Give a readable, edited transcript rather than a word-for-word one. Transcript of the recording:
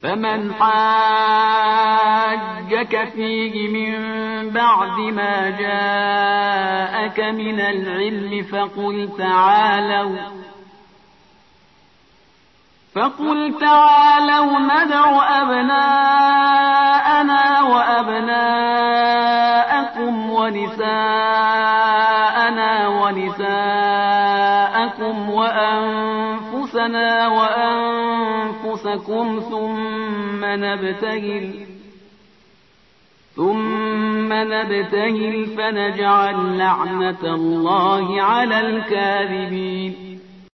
فمن حاجك فيه من بعد ما جاءك من العلم فقل تعالوا ندع أبناءنا وأبناءكم ونساءنا ونساءكم وأنفسنا وأنفسكم ثم نبتهل فنجعل لعنة الله على الكاذبين.